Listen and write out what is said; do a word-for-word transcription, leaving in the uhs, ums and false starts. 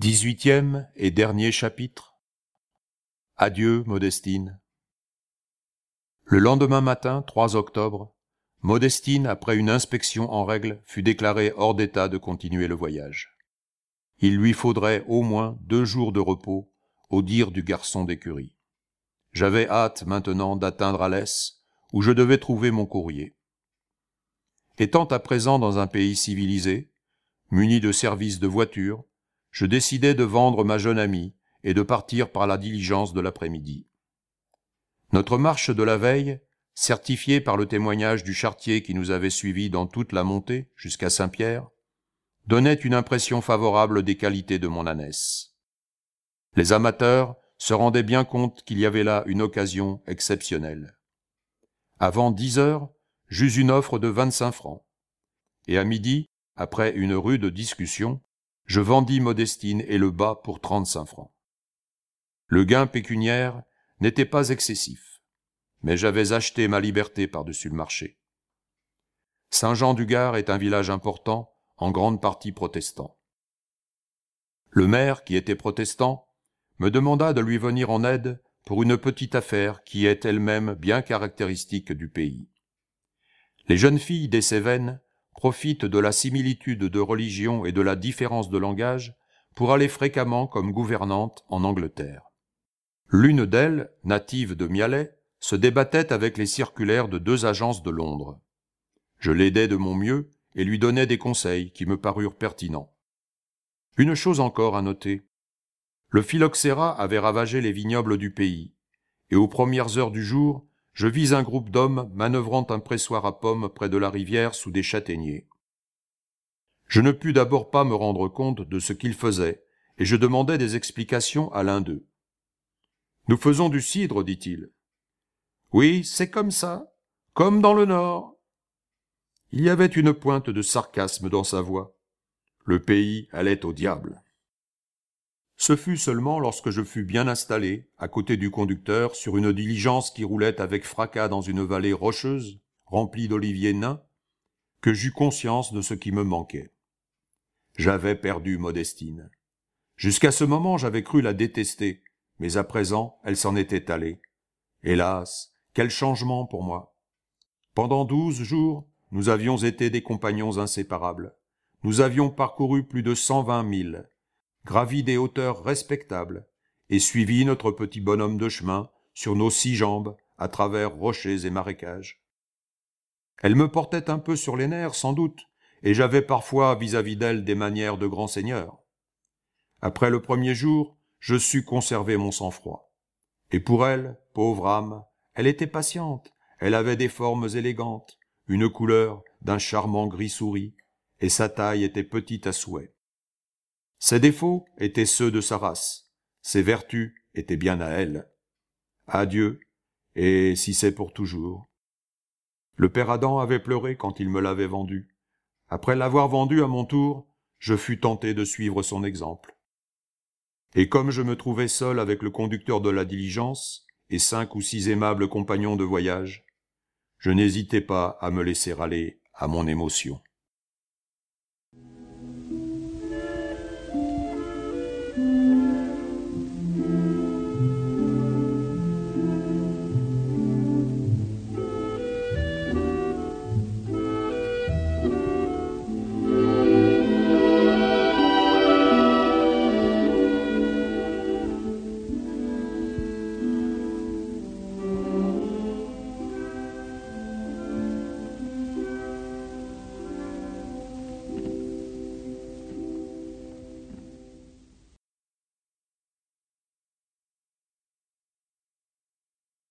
Dix-huitième et dernier chapitre. Adieu, Modestine. Le lendemain matin, trois octobre, Modestine, après une inspection en règle, fut déclarée hors d'état de continuer le voyage. Il lui faudrait au moins deux jours de repos, au dire du garçon d'écurie. J'avais hâte maintenant d'atteindre Alès, où je devais trouver mon courrier. Étant à présent dans un pays civilisé, muni de services de voiture, je décidai de vendre ma jeune amie et de partir par la diligence de l'après-midi. Notre marche de la veille, certifiée par le témoignage du charretier qui nous avait suivis dans toute la montée jusqu'à Saint-Pierre, donnait une impression favorable des qualités de mon ânesse. Les amateurs se rendaient bien compte qu'il y avait là une occasion exceptionnelle. Avant dix heures, j'eus une offre de vingt-cinq francs, et à midi, après une rude discussion, je vendis Modestine et le bas pour trente-cinq francs. Le gain pécuniaire n'était pas excessif, mais j'avais acheté ma liberté par-dessus le marché. Saint-Jean-du-Gard est un village important, en grande partie protestant. Le maire, qui était protestant, me demanda de lui venir en aide pour une petite affaire qui est elle-même bien caractéristique du pays. Les jeunes filles des Cévennes profitent de la similitude de religion et de la différence de langage pour aller fréquemment comme gouvernantes en Angleterre. L'une d'elles, native de Mialet, se débattait avec les circulaires de deux agences de Londres. Je l'aidais de mon mieux et lui donnais des conseils qui me parurent pertinents. Une chose encore à noter. Le phylloxéra avait ravagé les vignobles du pays, et aux premières heures du jour, je vis un groupe d'hommes manœuvrant un pressoir à pommes près de la rivière sous des châtaigniers. Je ne pus d'abord pas me rendre compte de ce qu'ils faisaient, et je demandai des explications à l'un d'eux. « Nous faisons du cidre, dit-il. »« Oui, c'est comme ça, comme dans le Nord. » Il y avait une pointe de sarcasme dans sa voix. Le pays allait au diable. Ce fut seulement lorsque je fus bien installé, à côté du conducteur, sur une diligence qui roulait avec fracas dans une vallée rocheuse, remplie d'oliviers nains, que j'eus conscience de ce qui me manquait. J'avais perdu Modestine. Jusqu'à ce moment, j'avais cru la détester, mais à présent, elle s'en était allée. Hélas, quel changement pour moi! Pendant douze jours, nous avions été des compagnons inséparables. Nous avions parcouru plus de cent vingt milles, gravi des hauteurs respectables, et suivi notre petit bonhomme de chemin sur nos six jambes à travers rochers et marécages. Elle me portait un peu sur les nerfs, sans doute, et j'avais parfois vis-à-vis d'elle des manières de grand seigneur. Après le premier jour, je sus conserver mon sang-froid. Et pour elle, pauvre âme, elle était patiente, elle avait des formes élégantes, une couleur d'un charmant gris souris, et sa taille était petite à souhait. Ses défauts étaient ceux de sa race, ses vertus étaient bien à elle. Adieu, et si c'est pour toujours. Le père Adam avait pleuré quand il me l'avait vendu. Après l'avoir vendu à mon tour, je fus tenté de suivre son exemple. Et comme je me trouvais seul avec le conducteur de la diligence et cinq ou six aimables compagnons de voyage, je n'hésitai pas à me laisser aller à mon émotion.